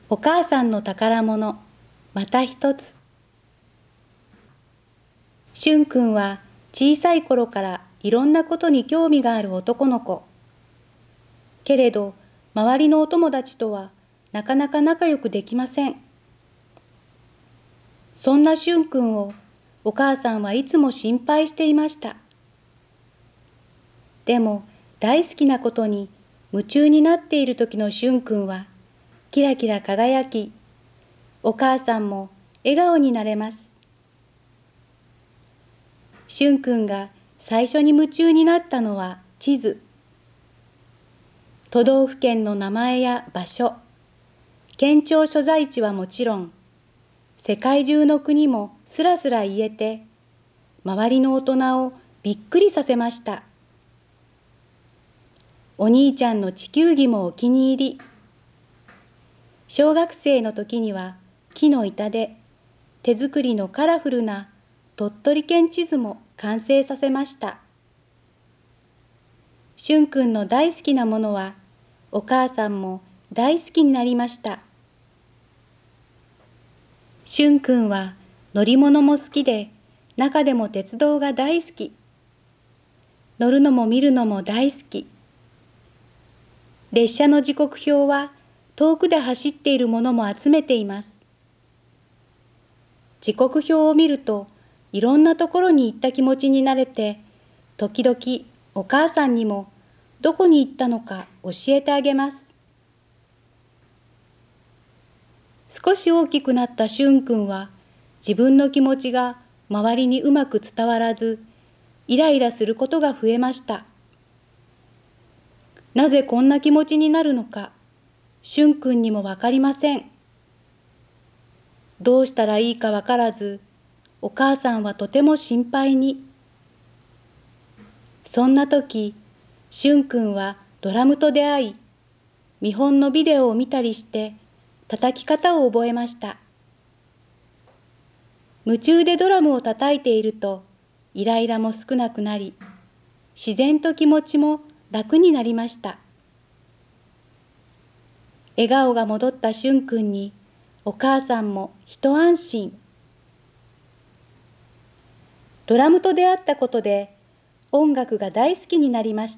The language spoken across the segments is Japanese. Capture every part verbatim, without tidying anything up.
お母さんの宝物、また一つ。しゅんくんは小さい頃からいろんなことに興味がある男の子。けれど、周りのお友達とはなかなか仲良くできません。そんなしゅんくんをお母さんはいつも心配していました。でも、大好きなことに夢中になっている時のしゅんくんはキラキラ輝き、お母さんも笑顔になれます。しゅんくんが最初に夢中になったのは地図。都道府県の名前や場所、県庁所在地はもちろん、世界中の国もすらすら言えて、周りの大人をびっくりさせました。お兄ちゃんの地球儀もお気に入り。小学生の時には木の板で手作りのカラフルな鳥取県地図も完成させました。しゅんくんの大好きなものはお母さんも大好きになりました。しゅんくんは乗り物も好きで、中でも鉄道が大好き。乗るのも見るのも大好き。列車の時刻表は遠くで走っているものも集めています。時刻表を見るといろんなところに行った気持ちになれて、時々お母さんにもどこに行ったのか教えてあげます。少し大きくなったしゅんくんは自分の気持ちが周りにうまく伝わらず、イライラすることが増えました。なぜこんな気持ちになるのか、しゅんくんにもわかりません。どうしたらいいかわからず、お母さんはとても心配に。そんな時、しゅんくんはドラムと出会い、見本のビデオを見たりして叩き方を覚えました。夢中でドラムを叩いているとイライラも少なくなり、自然と気持ちも楽になりました。笑顔が戻ったしゅんくんにお母さんも一安心。ドラムと出会ったことで音楽が大好きになりました。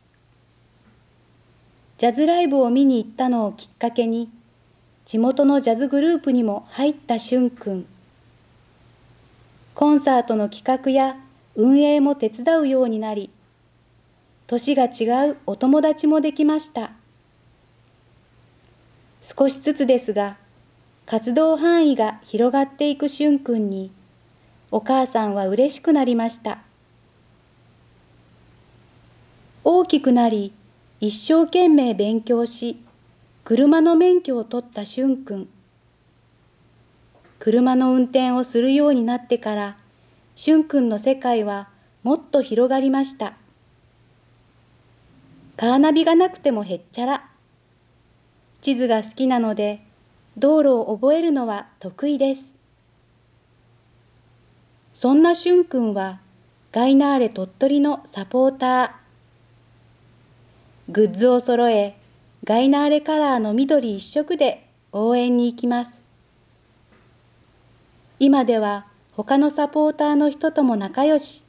ジャズライブを見に行ったのをきっかけに、地元のジャズグループにも入ったしゅんくん。コンサートの企画や運営も手伝うようになり、年が違うお友達もできました。少しずつですが、活動範囲が広がっていくしゅんくんに、お母さんは嬉しくなりました。大きくなり、一生懸命勉強し、車の免許を取ったしゅんくん。車の運転をするようになってから、しゅんくんの世界はもっと広がりました。カーナビがなくてもへっちゃら。地図が好きなので、道路を覚えるのは得意です。そんなしゅんくんは、ガイナーレ鳥取のサポーター。グッズを揃え、ガイナーレカラーの緑一色で応援に行きます。今では他のサポーターの人とも仲良し。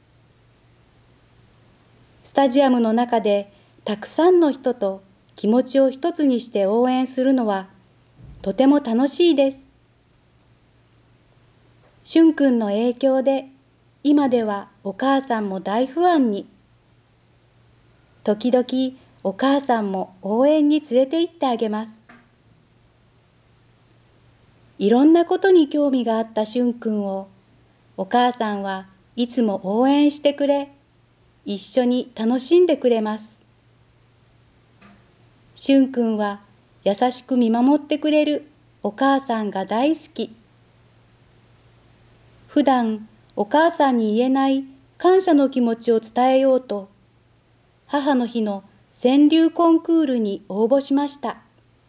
スタジアムの中でたくさんの人と気持ちを一つにして応援するのはとても楽しいです。しゅんくんの影響で今ではお母さんも大不安に。時々お母さんも応援に連れて行ってあげます。いろんなことに興味があったしゅんくんをお母さんはいつも応援してくれ、一緒に楽しんでくれます。しゅんくんは優しく見守ってくれるお母さんが大好き。普段お母さんに言えない感謝の気持ちを伝えようと、母の日の川柳コンクールに応募しました。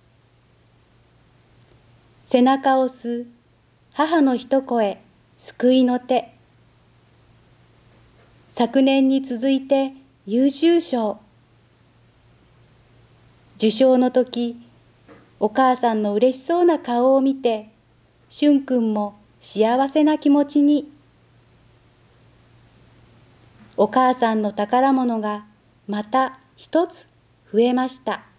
背中を押す母の一声、救いの手。昨年に続いて優秀賞。受賞の時、 お母さんの嬉しそうな顔を見て、しゅんくんも幸せな気持ちに。お母さんの宝物がまた一つ増えました。